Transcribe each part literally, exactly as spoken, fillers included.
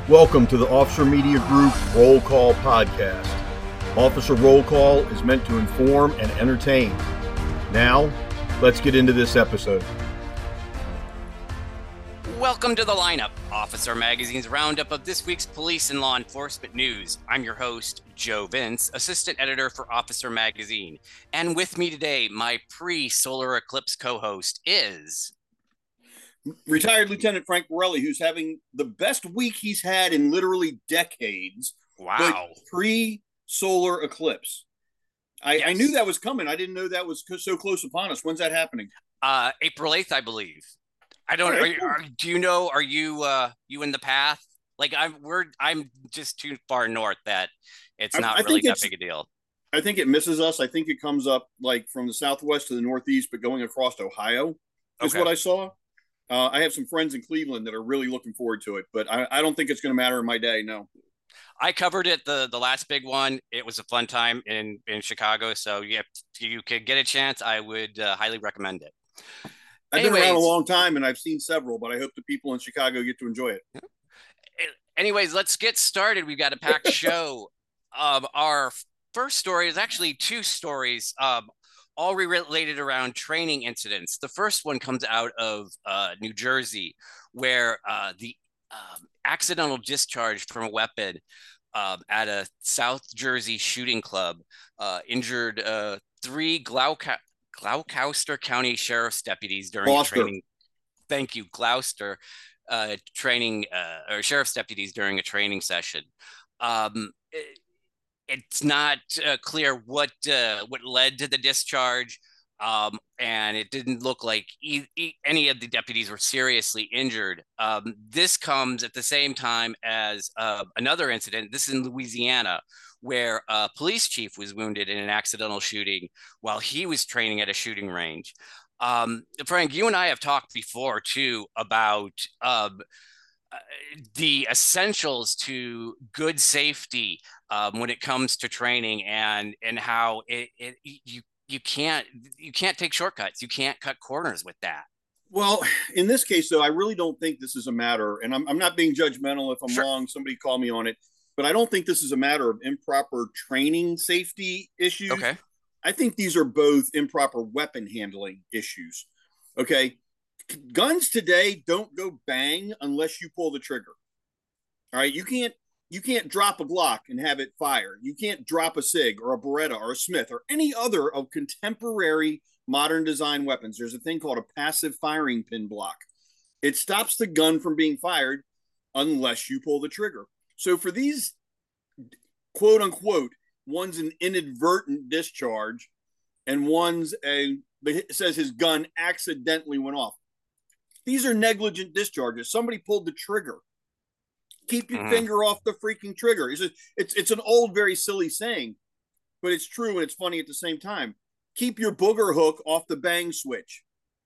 Welcome to the Officer Media Group Roll Call Podcast. Officer Roll Call is meant to inform and entertain. Now, let's get into this episode. Welcome to the lineup, Officer Magazine's roundup of this week's police and law enforcement news. I'm your host, Joe Vince, assistant editor for Officer Magazine. And with me today, my pre-solar eclipse co-host is... Retired Lieutenant Frank Borelli, who's having the best week he's had in literally decades. Wow. Pre-solar eclipse. I, Yes. I knew that was coming. I didn't know that was so close upon us. When's that happening? Uh, April eighth, I believe. I don't know. Right. Are, are, do you know, are you uh, you in the path? Like, I'm we're I'm just too far north that it's I- not I really think that it's- big a deal. I think it misses us. I think it comes up like from the southwest to the northeast, but going across Ohio is Okay. what I saw. Uh, I have some friends in Cleveland that are really looking forward to it, but I, I don't think it's going to matter in my day. No. I covered it the the last big one. It was a fun time in in Chicago. So yeah, if you could get a chance, I would uh, highly recommend it. I've been around a Anyways. long time and I've seen several, but I hope the people in Chicago get to enjoy it. Anyways, let's get started. We've got a packed show. Um, our first story is actually two stories, um, all related around training incidents. The first one comes out of uh, New Jersey, where uh, the um, accidental discharge from a weapon um, at a South Jersey shooting club uh, injured uh, three Glauca- Gloucester County Sheriff's deputies during Gloucester. training. Thank you, Gloucester. Uh, training uh, or sheriff's deputies during a training session. Um, it, it's not uh, clear what uh, what led to the discharge, um, and it didn't look like e- e- any of the deputies were seriously injured. Um, this comes at the same time as uh, another incident. This is in Louisiana, where a police chief was wounded in an accidental shooting while he was training at a shooting range. Um, Frank, you and I have talked before too about um, uh, the essentials to good safety um, when it comes to training, and and how it, it you you can't you can't take shortcuts. You can't cut corners with that. Well, in this case, though, I really don't think this is a matter, and I'm, I'm not being judgmental if I'm Sure. wrong. Somebody call me on it, but I don't think this is a matter of improper training safety issues. Okay. I think these are both improper weapon handling issues. Okay. Guns today don't go bang unless you pull the trigger. All right. You can't you can't drop a Glock and have it fire. You can't drop a SIG or a Beretta or a Smith or any other of contemporary modern design weapons. There's a thing called a passive firing pin block. It stops the gun from being fired unless you pull the trigger. So for these quote unquote, one's an inadvertent discharge and one's a it says his gun accidentally went off. These are negligent discharges. Somebody pulled the trigger. Keep your Mhm. finger off the freaking trigger. It's, a, it's it's an old, very silly saying, but it's true and it's funny at the same time. Keep your booger hook off the bang switch.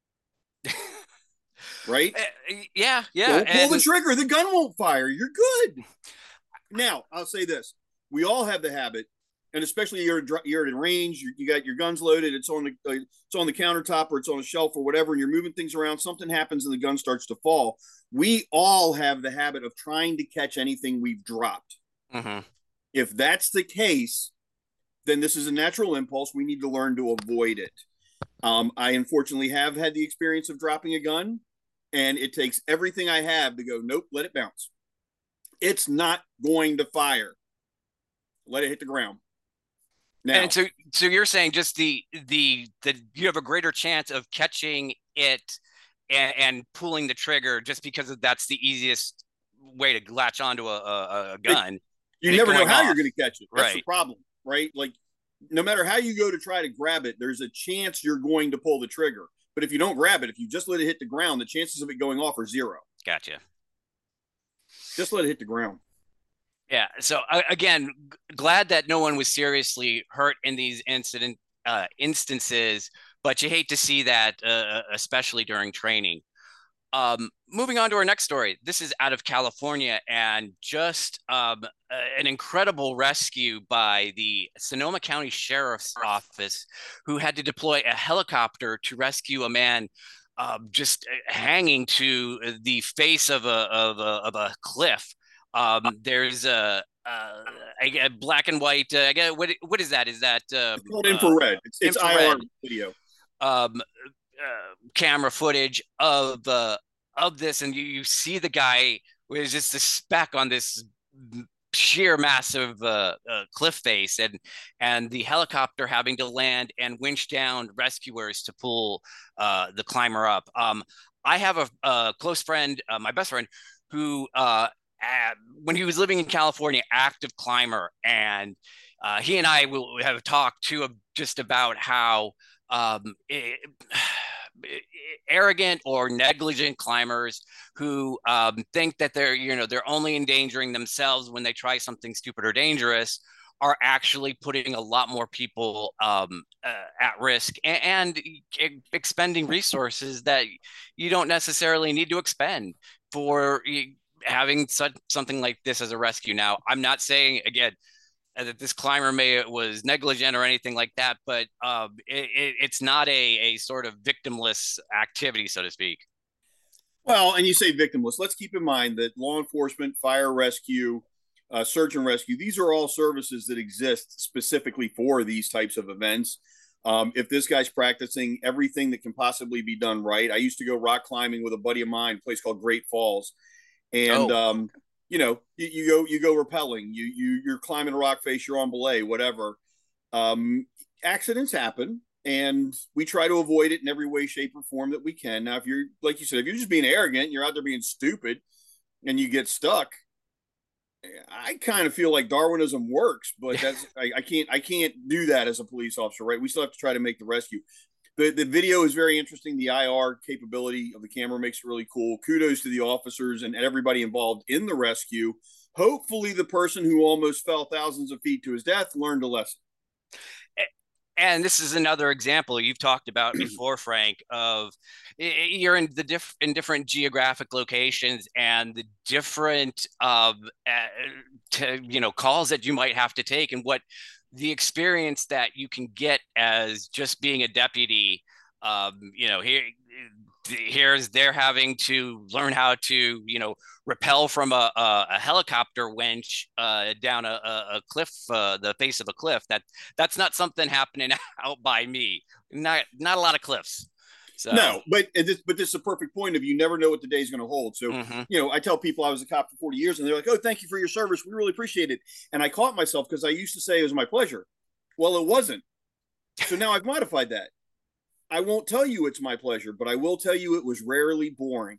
Right? Uh, yeah, yeah. Don't pull the and- trigger. The gun won't fire. You're good. Now, I'll say this. We all have the habit, and especially you're, you're in range, you, you got your guns loaded, it's on the uh, it's on the countertop or it's on a shelf or whatever, and you're moving things around, something happens and the gun starts to fall. We all have the habit of trying to catch anything we've dropped. Mhm. If that's the case, then this is a natural impulse. We need to learn to avoid it. Um, I unfortunately have had the experience of dropping a gun, and it takes everything I have to go, nope, let it bounce. It's not going to fire. Let it hit the ground. Now, And so, so you're saying just the the the you have a greater chance of catching it and, and pulling the trigger just because that's the easiest way to latch onto a, a, a gun. you and it never know going how off. you're going to catch it. That's the Right. problem, right? Like, no matter how you go to try to grab it, there's a chance you're going to pull the trigger. But if you don't grab it, if you just let it hit the ground, the chances of it going off are zero. Gotcha. Just let it hit the ground. Yeah. So uh, again, g- glad that no one was seriously hurt in these incident uh, instances, but you hate to see that, uh, especially during training. Um, moving on to our next story. This is out of California, and just um, uh, an incredible rescue by the Sonoma County Sheriff's Office, who had to deploy a helicopter to rescue a man um, just uh, hanging to the face of a of a, of a cliff Um, there's a, uh, I get black and white. Uh, I get what what is that? Is that uh, It's called uh, infrared. It's, it's I R infrared video. um, uh, camera footage of uh, of this, and you, you see the guy with just a speck on this sheer massive uh, uh, cliff face, and and the helicopter having to land and winch down rescuers to pull uh, the climber up. Um, I have a, a close friend, uh, my best friend, who uh, uh, when he was living in California, active climber, and uh, he and I will have talked too just about how um, it, arrogant or negligent climbers who um, think that they're, you know, they're only endangering themselves when they try something stupid or dangerous are actually putting a lot more people um, uh, at risk and, and expending resources that you don't necessarily need to expend for having such something like this as a rescue. Now, I'm not saying, again, that this climber may was negligent or anything like that, but um, it, it, it's not a, a sort of victimless activity, so to speak. Well, and you say victimless. Let's keep in mind that law enforcement, fire rescue, uh, search and rescue, these are all services that exist specifically for these types of events. Um, if this guy's practicing everything that can possibly be done right, I used to go rock climbing with a buddy of mine, a place called Great Falls. And, oh. um, you know, you, you go, you go rappelling, you, you, you're climbing a rock face, you're on belay, whatever. Um, accidents happen, and we try to avoid it in every way, shape, or form that we can. Now, if you're, like you said, if you're just being arrogant, you're out there being stupid, and you get stuck, I kind of feel like Darwinism works, but that's I, I can't I can't do that as a police officer, right? We still have to try to make the rescue. The the video is very interesting. The I R capability of the camera makes it really cool. Kudos to the officers and everybody involved in the rescue. Hopefully the person who almost fell thousands of feet to his death learned a lesson. And this is another example you've talked about before, Frank, of you're in the diff in different geographic locations and the different um, uh, to, you know, calls that you might have to take, and what the experience that you can get as just being a deputy. Um, you know, here here's they're having to learn how to, you know, rappel from a, a, a helicopter winch uh, down a, a cliff, uh, the face of a cliff. That that's not something happening out by me. Not not a lot of cliffs. So. No, but this, but this is a perfect point of you never know what the day is going to hold. So, mm-hmm. you know, I tell people I was a cop for forty years, and they're like, "Oh, thank you for your service. We really appreciate it." And I caught myself because I used to say it was my pleasure. Well, it wasn't. So now I've modified that. I won't tell you it's my pleasure, but I will tell you it was rarely boring.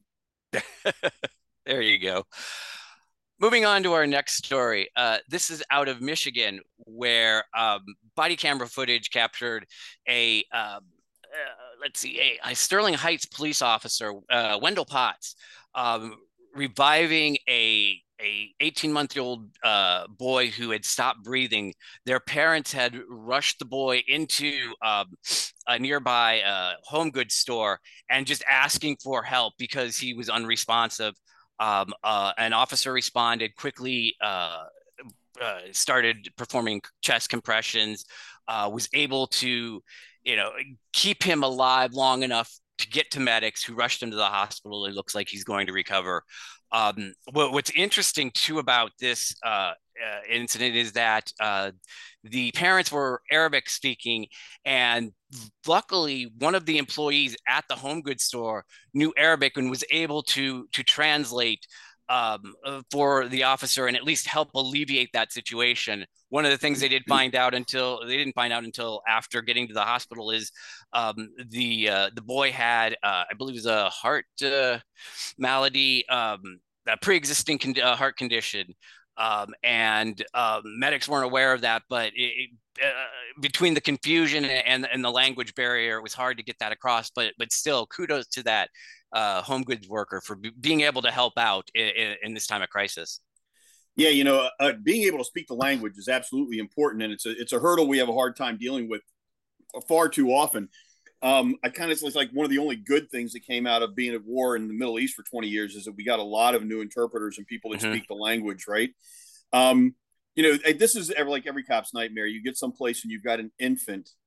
There you go. Moving on to our next story. Uh, this is out of Michigan, where um, body camera footage captured a, uh, uh, let's see, a, a Sterling Heights police officer, uh, Wendell Potts, um, reviving a a eighteen-month-old uh, boy who had stopped breathing. Their parents had rushed the boy into um, a nearby uh, home goods store and just asking for help because he was unresponsive. Um, uh, an officer responded quickly, uh, uh, started performing chest compressions, uh, was able to, you know, keep him alive long enough to get to medics who rushed him to the hospital. It looks like he's going to recover. Um, what, what's interesting too about this uh, uh, incident is that uh, the parents were Arabic speaking, and luckily one of the employees at the home goods store knew Arabic and was able to to translate um, for the officer and at least help alleviate that situation. One of the things they did find out until they didn't find out until after getting to the hospital is um, the uh, the boy had uh, I believe it was a heart uh, malady, um, a pre-existing con uh, heart condition, um, and uh, medics weren't aware of that. But it, uh, between the confusion and and the language barrier, it was hard to get that across. But but still, kudos to that uh, home goods worker for being able to help out in, in this time of crisis. Yeah, you know, uh, being able to speak the language is absolutely important, and it's a it's a hurdle we have a hard time dealing with far too often. Um, I kind of it's like one of the only good things that came out of being at war in the Middle East for twenty years is that we got a lot of new interpreters and people that mm-hmm. speak the language, right? Um, you know, this is ever like every cop's nightmare. You get someplace and you've got an infant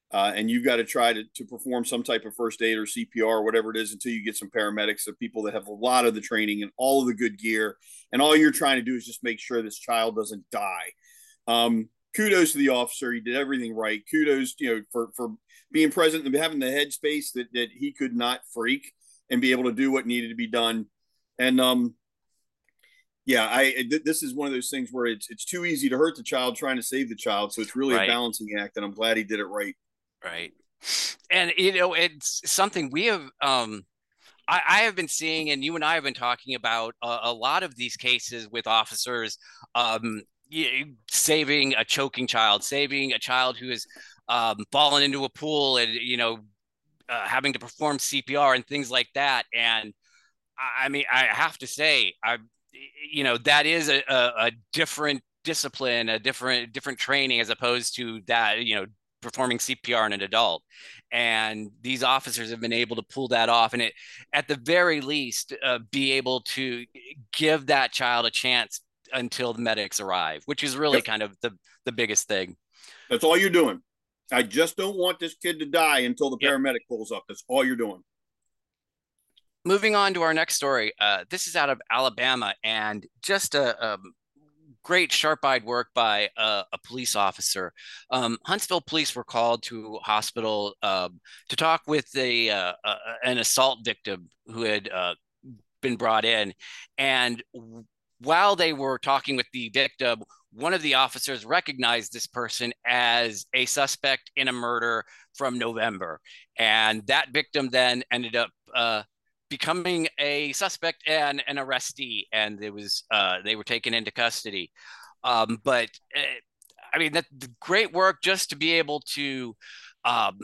Uh, and you've got to try to, to perform some type of first aid or C P R or whatever it is until you get some paramedics, of people that have a lot of the training and all of the good gear. And all you're trying to do is just make sure this child doesn't die. Um, kudos to the officer. He did everything right. Kudos, you know, for, for being present and having the headspace that, that he could not freak and be able to do what needed to be done. And, um, yeah, I this is one of those things where it's it's too easy to hurt the child trying to save the child. So it's really right. a balancing act, and I'm glad he did it right. Right. And, you know, it's something we have, um, I, I have been seeing, and you and I have been talking about a, a lot of these cases with officers um, saving a choking child, saving a child who has um, fallen into a pool and, you know, uh, having to perform C P R and things like that. And I mean, I have to say, I, you know, that is a, a, a different discipline, a different, different training as opposed to that, you know, performing C P R on an adult. And these officers have been able to pull that off, and it, at the very least, uh, be able to give that child a chance until the medics arrive, which is really yep. kind of the, the biggest thing. That's all you're doing. I just don't want this kid to die until the paramedic yep. pulls up. That's all you're doing. Moving on to our next story. Uh, this is out of Alabama, and just a, a great sharp-eyed work by a, a police officer. Um, Huntsville police were called to hospital um, to talk with a, uh, uh, an assault victim who had uh, been brought in. And while they were talking with the victim, one of the officers recognized this person as a suspect in a murder from November. And that victim then ended up uh, becoming a suspect and an arrestee, and it was uh, they were taken into custody. Um, but uh, I mean, that great work just to be able to um,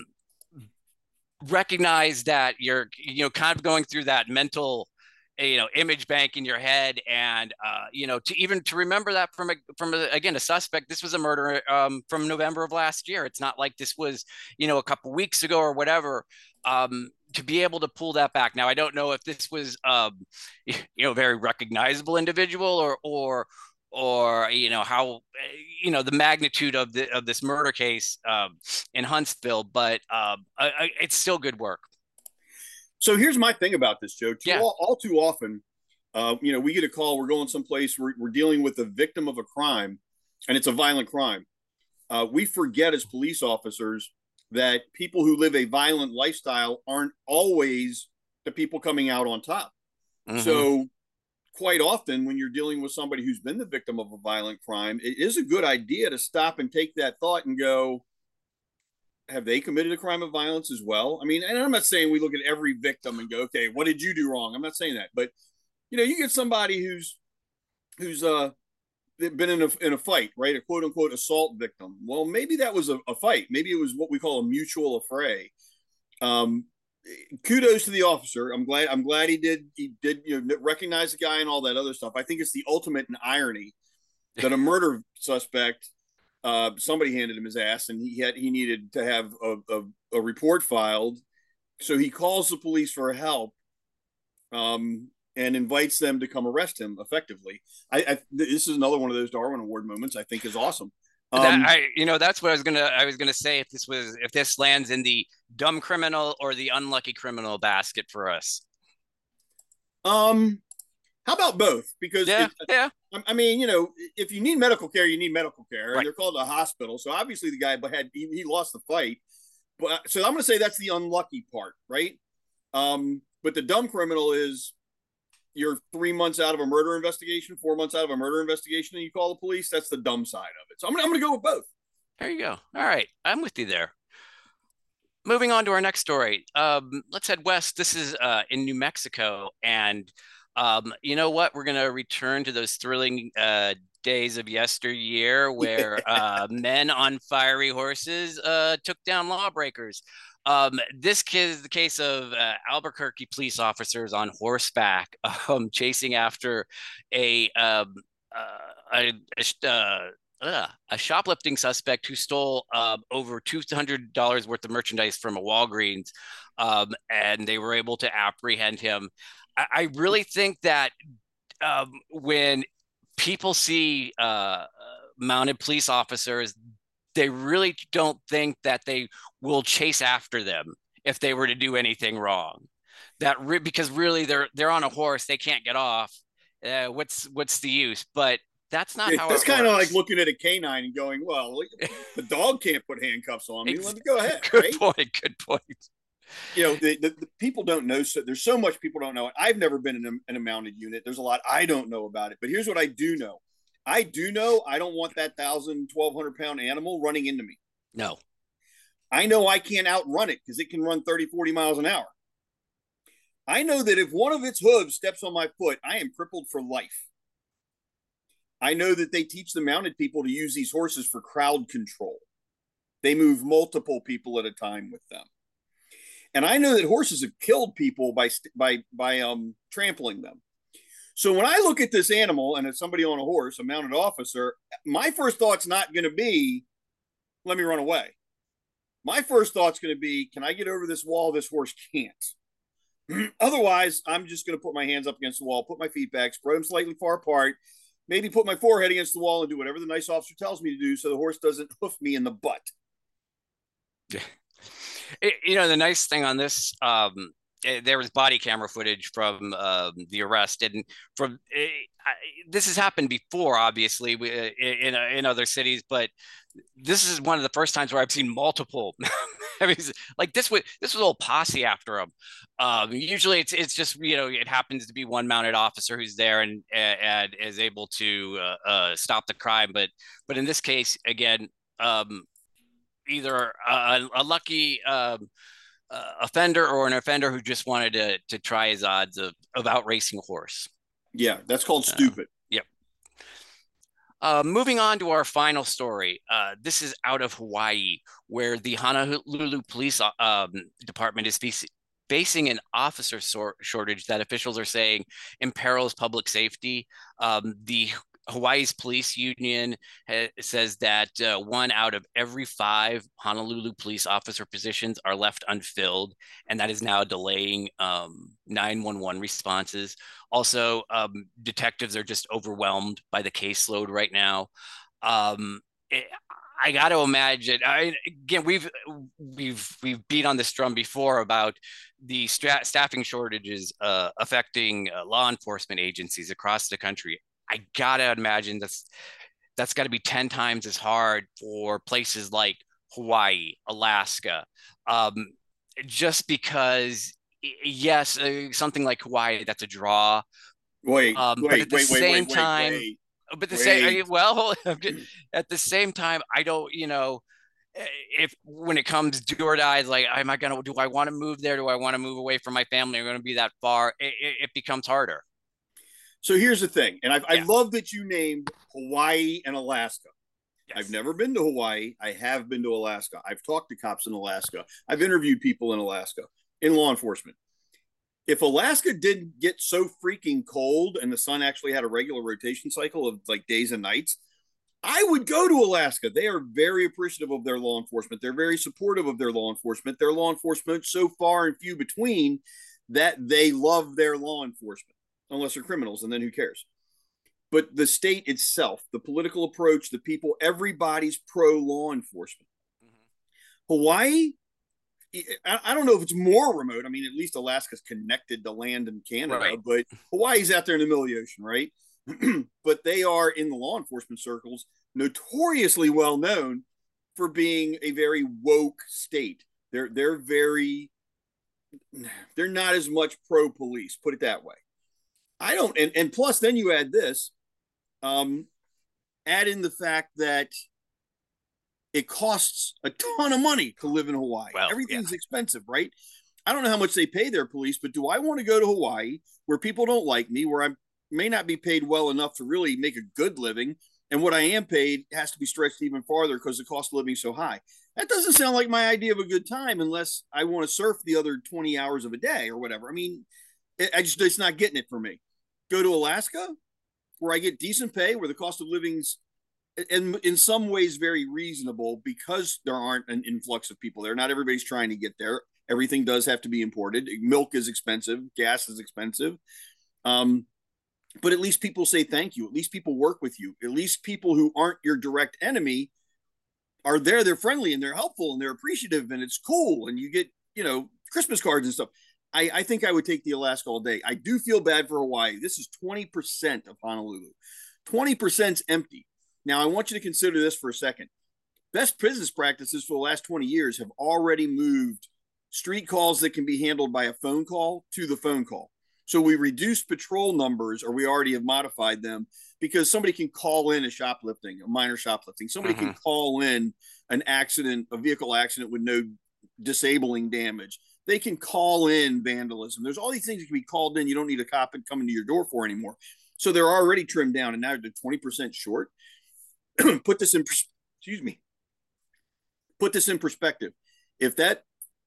recognize that you're, you know, kind of going through that mental, you know, image bank in your head, and uh, you know, to even to remember that from a, from a, again a suspect. This was a murder um, from November of last year. It's not like this was, you know, a couple weeks ago or whatever. Um, to be able to pull that back. Now, I don't know if this was, um, you know, very recognizable individual or, or, or, you know, how, you know, the magnitude of the, of this murder case um, in Huntsville, but um, I, I, it's still good work. So here's my thing about this, Joe. Too, yeah. all, all too often, uh, you know, we get a call, we're going someplace, we're, we're dealing with a victim of a crime, and it's a violent crime. Uh, we forget as police officers that people who live a violent lifestyle aren't always the people coming out on top. Mm-hmm. So quite often when you're dealing with somebody who's been the victim of a violent crime, it is a good idea to stop and take that thought and go, have they committed a crime of violence as well? I mean, and I'm not saying we look at every victim and go, okay, what did you do wrong? I'm not saying that, but you know, you get somebody who's, who's, uh, been in a in a fight, right? A quote unquote assault victim. Well, maybe that was a, a fight. Maybe it was what we call a mutual affray. Um, kudos to the officer. I'm glad. I'm glad he did. He did, you know, recognize the guy and all that other stuff. I think it's the ultimate in irony that a murder suspect, uh, somebody handed him his ass, and he had he needed to have a, a, a report filed, so he calls the police for help. Um, and invites them to come arrest him effectively. I, I this is another one of those Darwin Award moments I think is awesome. Um, that, I, you know, that's what I was gonna I was gonna say if this was if this lands in the dumb criminal or the unlucky criminal basket for us. Um, how about both? Because yeah, it, yeah. I mean, you know, if you need medical care, you need medical care, right. and they're called a hospital. So obviously the guy had he, he lost the fight, but so I'm gonna say that's the unlucky part, right? Um, but the dumb criminal is, you're three months out of a murder investigation, four months out of a murder investigation, and you call the police. That's the dumb side of it. So I'm, I'm going to go with both. There you go. All right. I'm with you there. Moving on to our next story. Um, let's head west. This is uh, in New Mexico. And um, you know what? We're going to return to those thrilling uh, days of yesteryear where uh, men on fiery horses uh, took down lawbreakers. Um, this is the case of uh, Albuquerque police officers on horseback um, chasing after a um, uh, a, a, uh, a shoplifting suspect who stole uh, over two hundred dollars worth of merchandise from a Walgreens, um, and they were able to apprehend him. I, I really think that um, when people see uh, mounted police officers, they really don't think that they will chase after them if they were to do anything wrong. That re- because really they're they're on a horse, they can't get off. Uh, what's what's the use? But that's not how That's it kind of like works. looking at a canine and going, well, the dog can't put handcuffs on me. Let me go ahead. Good right? point. Good point. You know, the, the, the people don't know. So there's so much people don't know. I've never been in a, in a mounted unit. There's a lot I don't know about it. But here's what I do know. I do know I don't want that thousand, twelve hundred pound animal running into me. No. I know I can't outrun it because it can run thirty, forty miles an hour. I know that if one of its hooves steps on my foot, I am crippled for life. I know that they teach the mounted people to use these horses for crowd control. They move multiple people at a time with them. And I know that horses have killed people by by by um, trampling them. So when I look at this animal and it's somebody on a horse, a mounted officer, my first thought's not going to be, let me run away. My first thought's going to be, can I get over this wall? This horse can't. Otherwise, I'm just going to put my hands up against the wall, put my feet back, spread them slightly far apart, maybe put my forehead against the wall and do whatever the nice officer tells me to do so the horse doesn't hoof me in the butt. It, you know, the nice thing on this, um, there was body camera footage from um, the arrest, and from uh, this has happened before, obviously, in in other cities, but this is one of the first times where I've seen multiple. I mean, like this was this was a whole posse after him. Um, usually, it's it's just you know it happens to be one mounted officer who's there and and is able to uh, uh, stop the crime, but but in this case, again, um, either a, a lucky. Um, Uh, offender or an offender who just wanted to to try his odds of of outracing a horse. Yeah, that's called stupid. Uh, yep. Uh, moving on to our final story. Uh, this is out of Hawaii, where the Honolulu Police um, Department is facing facing an officer sor- shortage that officials are saying imperils public safety. Um, the Hawaii's police union ha- says that uh, one out of every five Honolulu police officer positions are left unfilled, and that is now delaying um, nine one one responses. Also, um, detectives are just overwhelmed by the caseload right now. Um, it, I got to imagine. I, again, we've we've we've beat on this drum before about the stra- staffing shortages uh, affecting uh, law enforcement agencies across the country. I gotta imagine that's that's got to be ten times as hard for places like Hawaii, Alaska, um, just because. Yes, uh, something like Hawaii, that's a draw. Wait, Um, wait, but at the wait, wait, same wait, wait, time, wait, but the wait. same, well, at the same time, I don't, you know, if when it comes do or die, like, am I gonna, do I want to move there? Do I want to move away from my family? Am I going to be that far? It, it, it becomes harder. So here's the thing, and I, Yeah. I love that you named Hawaii and Alaska. Yes. I've never been to Hawaii. I have been to Alaska. I've talked to cops in Alaska. I've interviewed people in Alaska in law enforcement. If Alaska didn't get so freaking cold and the sun actually had a regular rotation cycle of like days and nights, I would go to Alaska. They are very appreciative of their law enforcement. They're very supportive of their law enforcement. Their law enforcement so far and few between that they love their law enforcement, unless they're criminals, and then who cares? But the state itself, the political approach, the people, everybody's pro law enforcement. Mm-hmm. Hawaii, I don't know if it's more remote. I mean, at least Alaska's connected to land in Canada, right. But Hawaii's out there in the middle of the ocean, right? But they are in the law enforcement circles notoriously well known for being a very woke state. They're they're very they're not as much pro police, put it that way. I don't, and, and plus then you add this, um, add in the fact that it costs a ton of money to live in Hawaii. Well, everything's yeah. expensive, right? I don't know how much they pay their police, but do I want to go to Hawaii where people don't like me, where I may not be paid well enough to really make a good living, and what I am paid has to be stretched even farther because the cost of living is so high? That doesn't sound like my idea of a good time unless I want to surf the other twenty hours of a day or whatever. I mean, I just, it's not getting it for me. Go to Alaska where I get decent pay, where the cost of living's in, in some ways very reasonable because there aren't an influx of people there. Not everybody's trying to get there. Everything does have to be imported. Milk is expensive. Gas is expensive. Um, but at least people say thank you. At least people work with you. At least people who aren't your direct enemy are there. They're friendly and they're helpful and they're appreciative and it's cool. And you get, you know, Christmas cards and stuff. I, I think I would take the Alaska all day. I do feel bad for Hawaii. This is twenty percent of Honolulu. twenty percent is empty. Now, I want you to consider this for a second. Best business practices for the last twenty years have already moved street calls that can be handled by a phone call to the phone call. So we reduced patrol numbers, or we already have modified them, because somebody can call in a shoplifting, a minor shoplifting. Somebody mm-hmm. can call in an accident, a vehicle accident with no disabling damage. They can call in vandalism. There's all these things that can be called in. You don't need a cop coming to your door for anymore. So they're already trimmed down, and now they're twenty percent short. Put this in, excuse me. Put this in perspective. If that,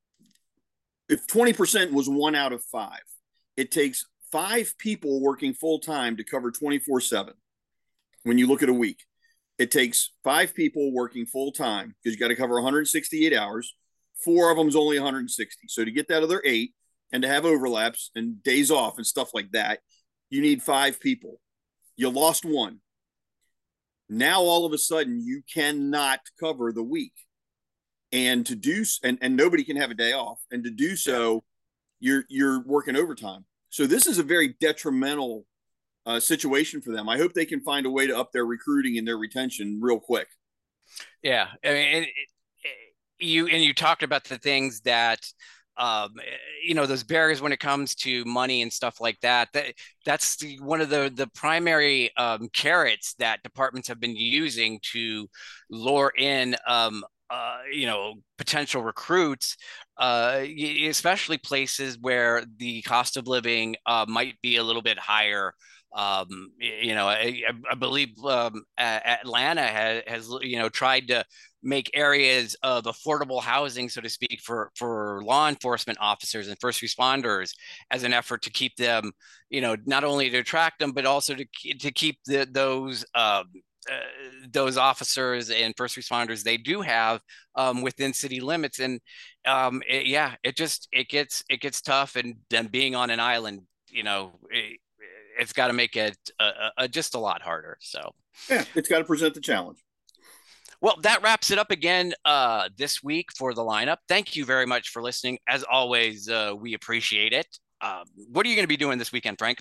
if twenty percent was one out of five, it takes five people working full time to cover twenty-four seven. When you look at a week, it takes five people working full time because you got to cover one hundred sixty-eight hours. Four of them is only one hundred sixty. So to get that other eight and to have overlaps and days off and stuff like that, you need five people. You lost one. Now, all of a sudden, you cannot cover the week. And to do, and, and nobody can have a day off. And to do so, you're, you're working overtime. So this is a very detrimental uh, situation for them. I hope they can find a way to up their recruiting and their retention real quick. Yeah. I mean, it, it, you, and you talked about the things that, um, you know, those barriers when it comes to money and stuff like that, that that's the, one of the, the primary um, carrots that departments have been using to lure in, um, uh, you know, potential recruits, uh, especially places where the cost of living uh, might be a little bit higher. Um, you know, I, I believe um, Atlanta has, has, you know, tried to make areas of affordable housing, so to speak, for, for law enforcement officers and first responders as an effort to keep them, you know, not only to attract them, but also to, to keep the, those, uh, uh, those officers and first responders they do have um, within city limits. And um, it, yeah, it just, it gets, it gets tough. And then being on an island, you know, it, it's got to make it uh, uh, just a lot harder. So yeah, it's got to present the challenge. Well, that wraps it up again uh, this week for the lineup. Thank you very much for listening. As always, uh, we appreciate it. Um, what are you going to be doing this weekend, Frank?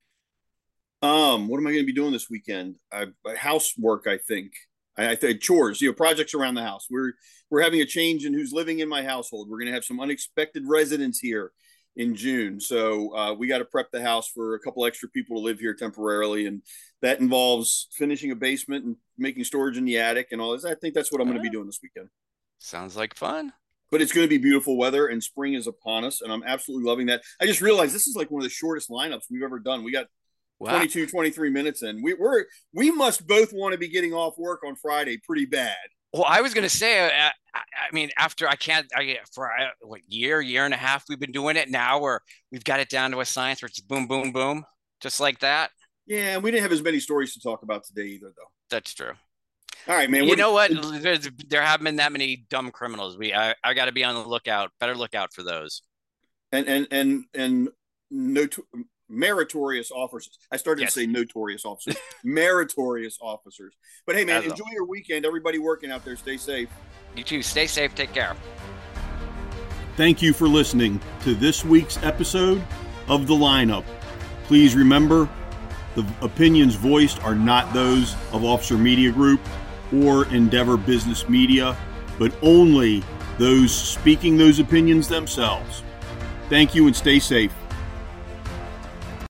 Um, what am I going to be doing this weekend? I, housework, I think. I, I think chores, you know, projects around the house. We're we're having a change in who's living in my household. We're going to have some unexpected residents here in June. So uh, we got to prep the house for a couple extra people to live here temporarily. And that involves finishing a basement and making storage in the attic and all this. I think that's what I'm going to be doing this weekend. Sounds like fun. But it's going to be beautiful weather and spring is upon us. And I'm absolutely loving that. I just realized this is like one of the shortest lineups we've ever done. We got wow. twenty-two, twenty-three minutes in. We, we're, we must both want to be getting off work on Friday pretty bad. Well, I was going to say, uh, I, I mean, after I can't, I for uh, what year, year and a half, we've been doing it now where we've got it down to a science where it's boom, boom, boom, just like that. Yeah. We didn't have as many stories to talk about today either, though. That's true. All right, man. You what know what? There's, there haven't been that many dumb criminals. We, I, I got to be on the lookout, better look out for those. And, and, and, and no, meritorious officers. I started yes. to say notorious officers, meritorious officers. But hey, man, As enjoy a... your weekend. Everybody working out there, stay safe. You too. Stay safe. Take care. Thank you for listening to this week's episode of The Lineup. Please remember, the opinions voiced are not those of Officer Media Group or Endeavor Business Media, but only those speaking those opinions themselves. Thank you and stay safe.